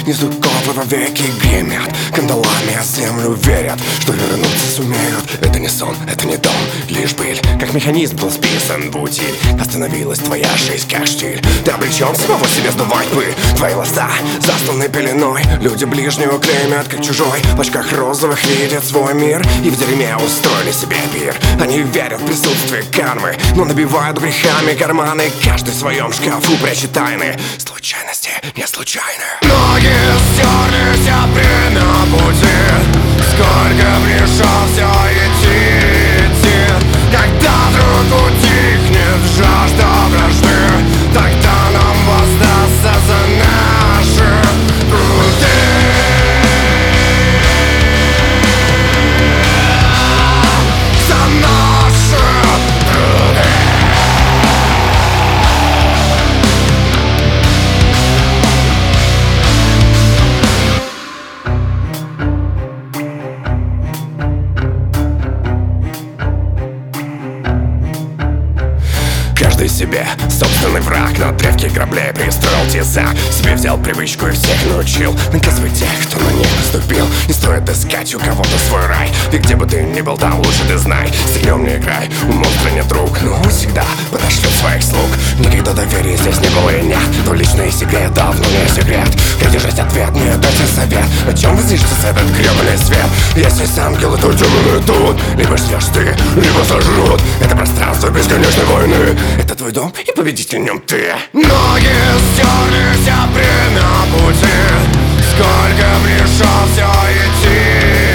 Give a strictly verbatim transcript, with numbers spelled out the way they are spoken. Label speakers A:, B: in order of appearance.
A: Низу копы во веки гремят, кандалами о землю верят, что вернуться сумеют. Это не сон, это не дом, лишь пыль. Как механизм был списан в утиль. Остановилась твоя жизнь как штиль. Ты обречен самого себе сдувать пыль. Твои глаза засланы пеленой. Люди ближнюю клеймят как чужой. В очках розовых видят свой мир и в дерьме устроили себе пир. Они верят в присутствие кармы, но набивают грехами карманы. Каждый в своем шкафу прячет тайны. Случайности не случайны. Ноги стерлись, а время пути. Сколько пришел все идти, идти. Когда вдруг утихнет жажда вражды, тогда нам воздастся за наши труды. За наши труды. Каждый себе собственный враг, на древке граблей пристроил тесак. Себе взял привычку и всех научил. Наказывай тех, кто на них наступил. Не стоит искать у кого-то свой рай. И где бы ты ни был, там лучше ты знай. С огнем не играй, у монстра нет друг, но он всегда подошлет своих слуг. Никогда доверия здесь не было и нет, но личные секреты давно не секрет. Придержать ответ, не дать совет. О чем возлишься этот гребаный свет? Если есть ангелы, то темные тут. Либо ждешь ты, либо сожрут. Это пространство бесконечной войны. Это твой дом, и победитель в нем ты. Ноги стерлись, а время пути. Сколько пришел все идти.